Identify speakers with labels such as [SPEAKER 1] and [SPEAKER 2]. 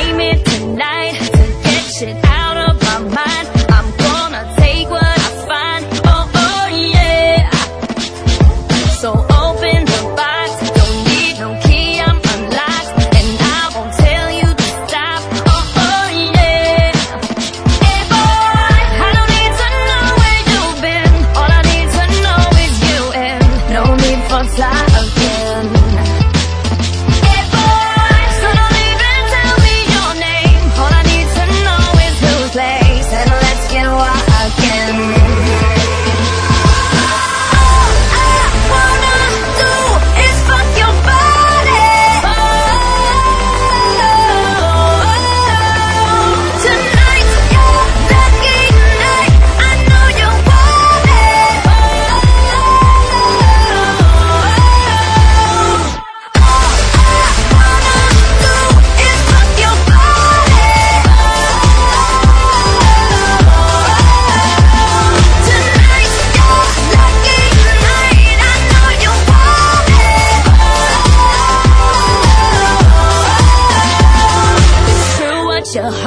[SPEAKER 1] name it tonight to get shit out of my mind. I'm gonna take what I find. Oh, oh yeah. So open the box. Don't need no key, I'm unlocked. And I won't tell you to stop. Oh, oh yeah. Hey boy, I don't need to know where you've been. All I need to know is you and no need for talking. Hey boy, so don't even tell me your name. All I need to know is whose place, and let's get walking. All I wanna do is fuck your body. Tonight's your lucky night. I know you want it. All I wanna do is fuck your body. Tonight's your lucky night. I know you want it. It's true what you